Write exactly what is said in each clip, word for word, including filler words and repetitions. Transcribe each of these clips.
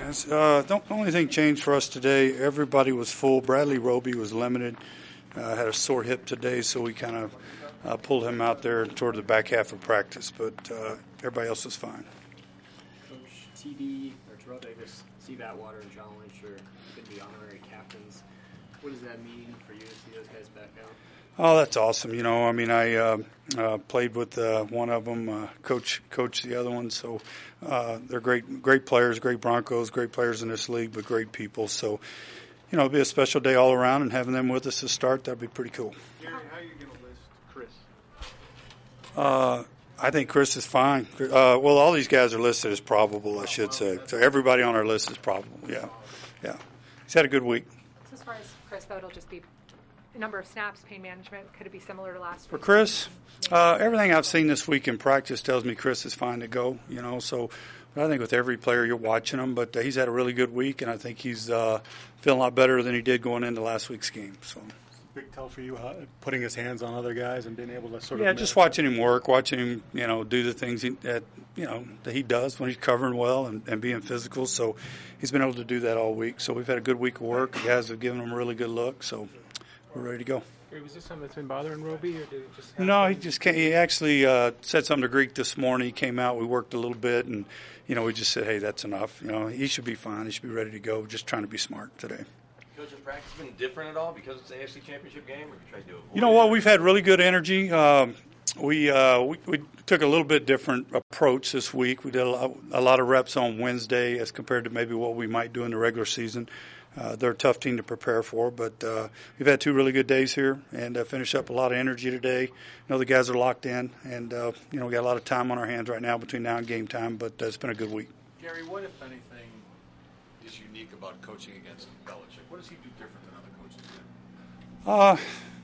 Yes, uh, the only thing changed for us today, everybody was full. Bradley Roby was limited, uh, had a sore hip today, so we kind of uh, pulled him out there toward the back half of practice, but uh, everybody else was fine. Coach T D or Terrell Davis, Steve Atwater, and John Lynch are going to be honorary captains. What does that mean for you to see those guys back out? Oh, that's awesome. You know, I mean, I uh, uh, played with uh, one of them, uh, coach coach the other one. So uh, they're great great players, great Broncos, great players in this league, but great people. So, you know, it'll be a special day all around, and having them with us to start, that'd be pretty cool. Gary, how are you going to list Chris? Uh, I think Chris is fine. Uh, well, all these guys are listed as probable, I should say. So everybody on our list is probable, yeah. Yeah. He's had a good week. So as far as Chris, though, it'll just be number of snaps, pain management. Could it be similar to last week? For Chris, uh, everything I've seen this week in practice tells me Chris is fine to go. You know, so but I think with every player you're watching him, but uh, he's had a really good week, and I think he's uh, feeling a lot better than he did going into last week's game. So. Big tell for you, uh, putting his hands on other guys and being able to sort of yeah, just watching him work, watching him, you know, do the things he, that you know that he does when he's covering well and, and being physical. So he's been able to do that all week. So we've had a good week of work. The guys have given him a really good look. So. We're ready to go. Was this something that's been bothering Roby, or did it just happen? No, he just came, he actually uh, said something to Greek this morning. He came out, we worked a little bit, and you know we just said, hey, that's enough. You know, he should be fine. He should be ready to go. Just trying to be smart today. Coach, has practice been different at all because it's the A F C Championship game, or you try to do it? You know what? We've had really good energy. Um, we, uh, we we took a little bit different approach this week. We did a lot, a lot of reps on Wednesday as compared to maybe what we might do in the regular season. Uh, they're a tough team to prepare for, but uh, we've had two really good days here and uh, finish up a lot of energy today. You know, the guys are locked in, and, uh, you know, we got a lot of time on our hands right now between now and game time, but uh, it's been a good week. Gary, what, if anything, is unique about coaching against Belichick? What does he do different than other coaches do? Uh,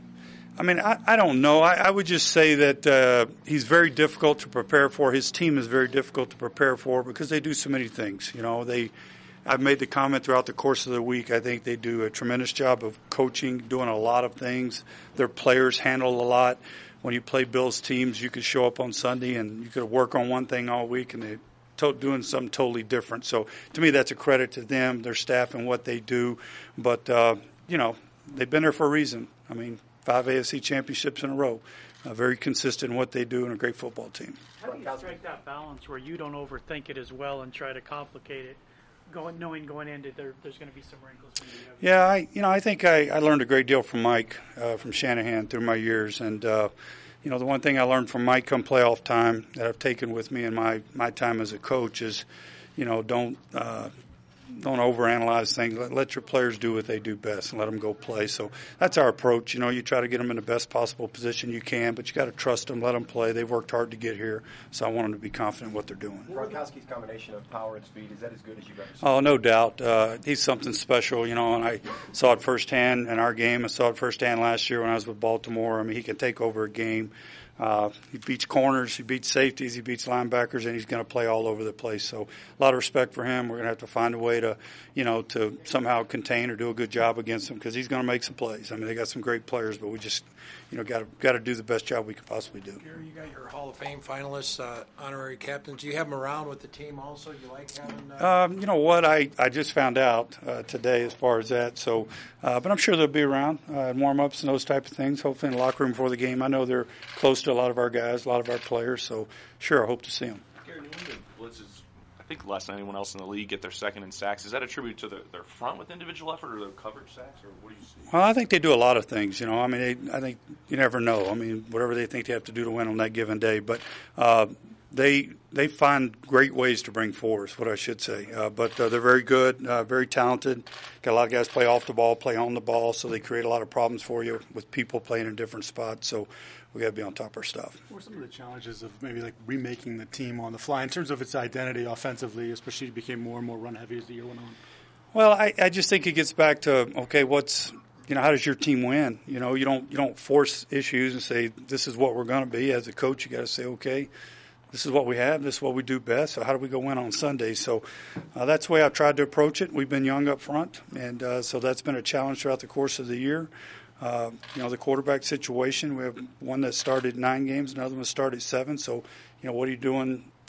I mean, I, I don't know. I, I would just say that uh, he's very difficult to prepare for. His team is very difficult to prepare for because they do so many things. You know, they – I've made the comment throughout the course of the week. I think they do a tremendous job of coaching, doing a lot of things. Their players handle a lot. When you play Bills teams, you could show up on Sunday and you could work on one thing all week, and they're to- doing something totally different. So to me, that's a credit to them, their staff, and what they do. But, uh, you know, they've been there for a reason. I mean, five A F C championships in a row. Uh, very consistent in what they do, and a great football team. How do you strike that balance where you don't overthink it as well and try to complicate it? Going, knowing going into there, there's going to be some wrinkles. Yeah, I, you know, I think I, I learned a great deal from Mike, uh, from Shanahan through my years, and uh, you know, the one thing I learned from Mike come playoff time that I've taken with me in my, my time as a coach is, you know, don't uh, don't overanalyze things. Let, let your players do what they do best and let them go play. So that's our approach. You know, you try to get them in the best possible position you can, but you got to trust them, let them play. They've worked hard to get here, so I want them to be confident in what they're doing. Gronkowski's combination of power and speed, is that as good as you've ever seen? Oh, no doubt. Uh, he's something special, you know, and I saw it firsthand in our game. I saw it firsthand last year when I was with Baltimore. I mean, he can take over a game. Uh, he beats corners, he beats safeties, he beats linebackers, and he's going to play all over the place. So a lot of respect for him. We're going to have to find a way to, you know, to somehow contain or do a good job against him because he's going to make some plays. I mean, they got some great players, but we just, you know, got to got to do the best job we can possibly do. Gary, you got your Hall of Fame finalists, uh, honorary captains. Do you have them around with the team also? You like having? Uh... Um, you know what? I, I just found out uh, today as far as that. So, uh, but I'm sure they'll be around uh, in warm-ups and those type of things. Hopefully in the locker room before the game. I know they're close to a lot of our guys, a lot of our players. So, sure, I hope to see them. Gary, when the blitzes, I think less than anyone else in the league, get their second in sacks, is that a tribute to the, their front with individual effort or their coverage sacks, or what do you see? Well, I think they do a lot of things. You know, I mean, they, I think you never know. I mean, whatever they think they have to do to win on that given day, but uh, they they find great ways to bring force. What I should say, uh, but uh, they're very good, uh, very talented. Got a lot of guys play off the ball, play on the ball, so they create a lot of problems for you with people playing in different spots. So we got to be on top of our stuff. What are some of the challenges of maybe like remaking the team on the fly in terms of its identity offensively, especially it became more and more run heavy as the year went on? Well, I, I just think it gets back to, okay, what's, you know, how does your team win? You know, you don't you don't force issues and say this is what we're going to be. As a coach, you got to say, okay, this is what we have, this is what we do best, so how do we go win on Sunday? So uh, that's the way I've tried to approach it. We've been young up front, and uh, so that's been a challenge throughout the course of the year. Uh, you know, the quarterback situation, we have one that started nine games, another one started seven. So, you know, what are you doing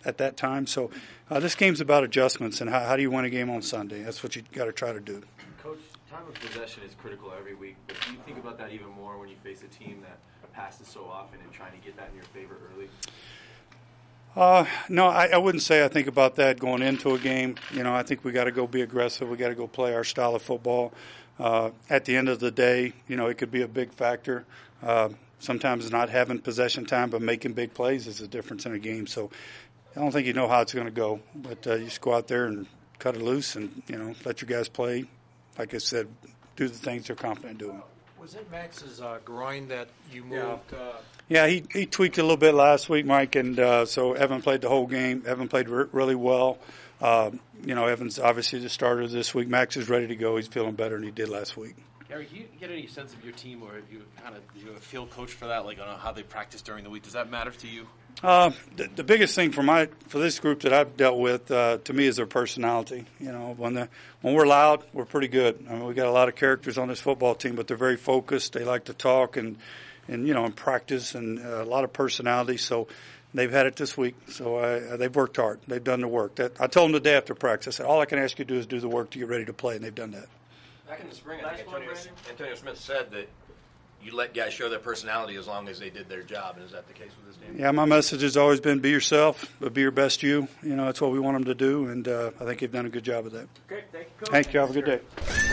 at that time. So uh, this game's about adjustments and how, how do you win a game on Sunday. That's what you got to try to do. Coach, time of possession is critical every week, but do you think about that even more when you face a team that passes so often and trying to get that in your favor early? Uh, no, I, I wouldn't say I think about that going into a game. You know, I think we got to go be aggressive. We got to go play our style of football. Uh, at the end of the day, you know, it could be a big factor. Uh, sometimes not having possession time but making big plays is the difference in a game. So I don't think you know how it's going to go, but uh, you just go out there and cut it loose and, you know, let your guys play. Like I said, do the things they're confident doing. Was it Max's uh, groin that you moved? Uh, Yeah, he, he tweaked a little bit last week, Mike, and uh, so Evan played the whole game. Evan played re- really well. Uh, you know, Evan's obviously the starter this week. Max is ready to go. He's feeling better than he did last week. Gary, do you get any sense of your team, or have you kind of you have a field coach for that, like on how they practice during the week? Does that matter to you? Uh, the, the biggest thing for my for this group that I've dealt with, uh, to me, is their personality. You know, when the when we're loud, we're pretty good. I mean, we got a lot of characters on this football team, but they're very focused. They like to talk and and you know, in practice, and uh, a lot of personality. So they've had it this week. So uh, they've worked hard. They've done the work. That I told them the day after practice, I said, all I can ask you to do is do the work to get ready to play, and they've done that. Back in the spring, I think Antonio, Antonio Smith said that you let guys show their personality as long as they did their job. And is that the case with this team? Yeah, my message has always been be yourself, but be your best you. You know, that's what we want them to do, and uh, I think they've done a good job of that. Great, thank you, Coach. Thank you. Have a good day.